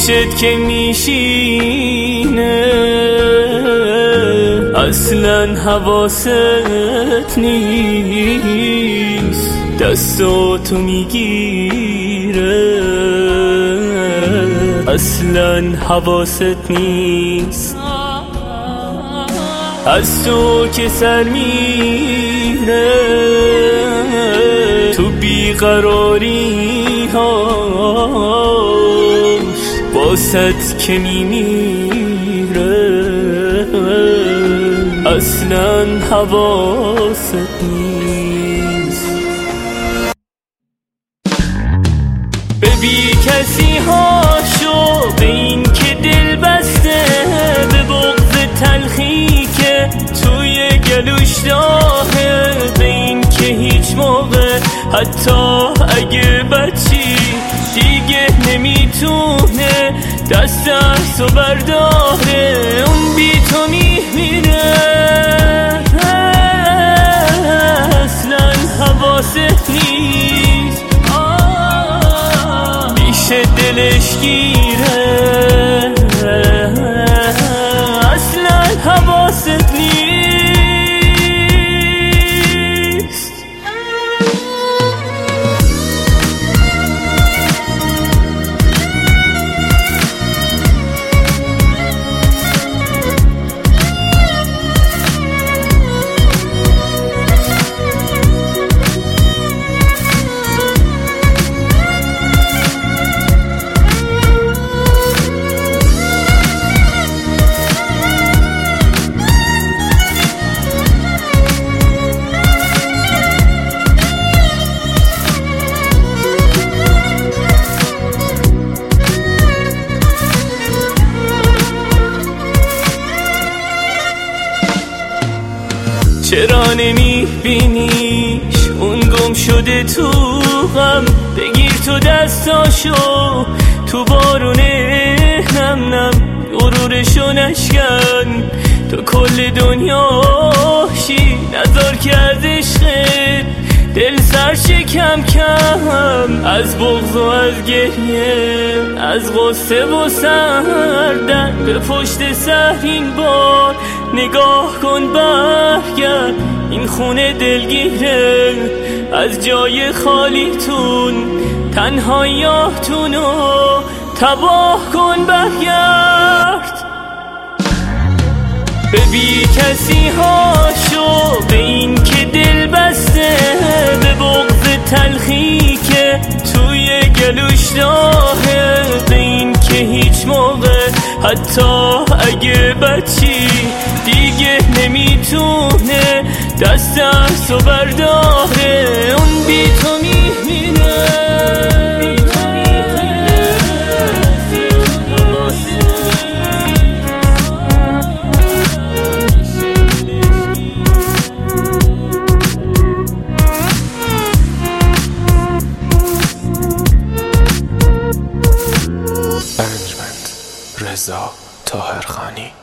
پیشت که میشینه اصلا حواست نیست، دستاتو میگیره اصلا حواست نیست. از تو که سر میره تو بیقراری هاش باست که میمیره اصلا حواست نیست. به بی کسی هاشو، به این که دل بسته، به بغض تلخی که توی گلوش داغه، به این که هیچ موقع حتی اگه بچی دیگه نمیتونه دستش رو برداره، اون بی تو میمیره اصلا حواست نیست. میشه دلش گیره اصلا حواست نیست. چرا نمیبینیش اون گم شده تو غم؟ بگیر تو دستاشو تو بارون نم نم، غرورشو نشکن تو کل دنیاشی، نذار که از عشقت دل سر شکم کم، از بغض و از گریه، از غصه و سردن، به پشت سر این بار نگاه کن برگرد، این خونه دلگیره از جای خالیتون، تنهاییاتونو تباه کن برگرد. به بی کسی هاشو، به این که دل بسته، به بغض تلخی که توی گلوش داغه، به این که هیچ موقع حتی اگه بچی دیگه نمیتونه دستش رو برداره، اون بی تو میمیره. رضا طاهرخانی.